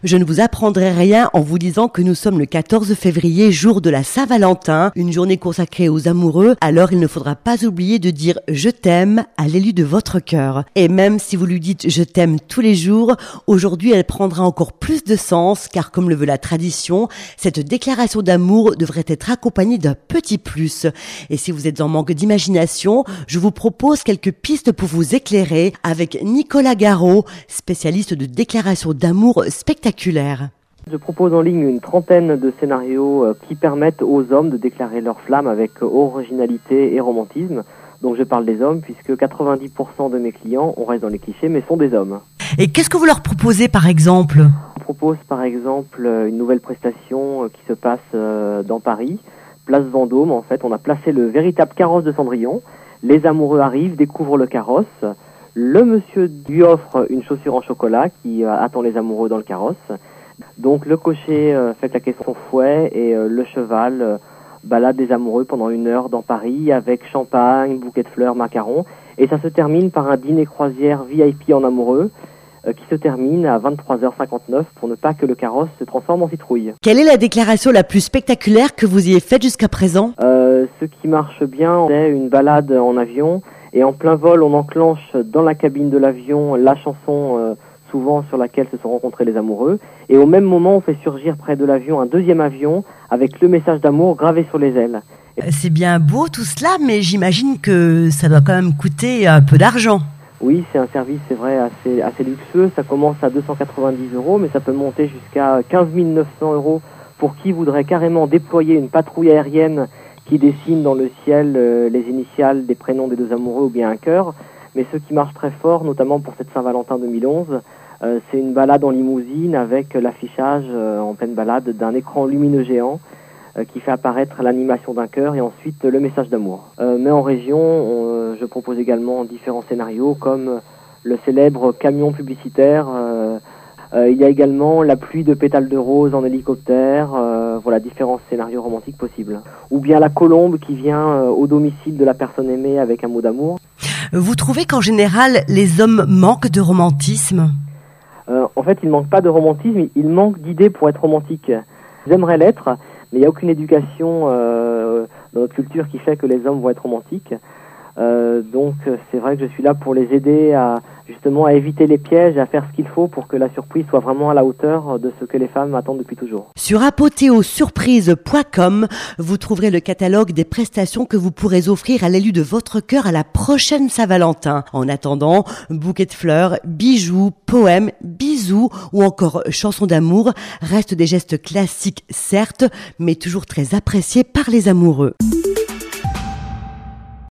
Je ne vous apprendrai rien en vous disant que nous sommes le 14 février, jour de la Saint-Valentin, une journée consacrée aux amoureux, alors il ne faudra pas oublier de dire « je t'aime » à l'élu de votre cœur. Et même si vous lui dites « je t'aime » tous les jours, aujourd'hui elle prendra encore plus de sens, car comme le veut la tradition, cette déclaration d'amour devrait être accompagnée d'un petit plus. Et si vous êtes en manque d'imagination, je vous propose quelques pistes pour vous éclairer avec Nicolas Garot, spécialiste de déclaration d'amour spectaculaire. Je propose en ligne une trentaine de scénarios qui permettent aux hommes de déclarer leur flamme avec originalité et romantisme. Donc je parle des hommes puisque 90% de mes clients, on reste dans les clichés, mais sont des hommes. Et qu'est-ce que vous leur proposez par exemple ? On propose par exemple une nouvelle prestation qui se passe dans Paris, place Vendôme. En fait, on a placé le véritable carrosse de Cendrillon. Les amoureux arrivent, découvrent le carrosse. Le monsieur lui offre une chaussure en chocolat qui attend les amoureux dans le carrosse. Donc le cocher fait claquer son fouet et le cheval balade les amoureux pendant 1 heure dans Paris avec champagne, bouquet de fleurs, macarons. Et ça se termine par un dîner croisière VIP en amoureux qui se termine à 23h59 pour ne pas que le carrosse se transforme en citrouille. Quelle est la déclaration la plus spectaculaire que vous ayez faite jusqu'à présent ? Ce qui marche bien, c'est une balade en avion. Et en plein vol, on enclenche dans la cabine de l'avion la chanson souvent sur laquelle se sont rencontrés les amoureux. Et au même moment, on fait surgir près de l'avion un deuxième avion avec le message d'amour gravé sur les ailes. C'est bien beau tout cela, mais j'imagine que ça doit quand même coûter un peu d'argent. Oui, c'est un service, c'est vrai, assez luxueux. Ça commence à 290 €, mais ça peut monter jusqu'à 15 900 € pour qui voudrait carrément déployer une patrouille aérienne qui dessine dans le ciel les initiales des prénoms des deux amoureux ou bien un cœur. Mais ce qui marche très fort, notamment pour cette Saint-Valentin 2011, c'est une balade en limousine avec l'affichage en pleine balade d'un écran lumineux géant qui fait apparaître l'animation d'un cœur et ensuite le message d'amour. Mais en région, je propose également différents scénarios comme le célèbre camion publicitaire. Il y a également la pluie de pétales de rose en hélicoptère, voilà, différents scénarios romantiques possibles. Ou bien la colombe qui vient au domicile de la personne aimée avec un mot d'amour. Vous trouvez qu'en général, les hommes manquent de romantisme ? En fait, ils manquent pas de romantisme, ils manquent d'idées pour être romantiques. Ils aimeraient l'être, mais il n'y a aucune éducation dans notre culture qui fait que les hommes vont être romantiques. Donc c'est vrai que je suis là pour les aider à éviter les pièges, à faire ce qu'il faut pour que la surprise soit vraiment à la hauteur de ce que les femmes attendent depuis toujours. Sur apothéosurprise.com, vous trouverez le catalogue des prestations que vous pourrez offrir à l'élu de votre cœur à la prochaine Saint-Valentin. En attendant, bouquet de fleurs, bijoux, poèmes, bisous ou encore chansons d'amour restent des gestes classiques certes, mais toujours très appréciés par les amoureux.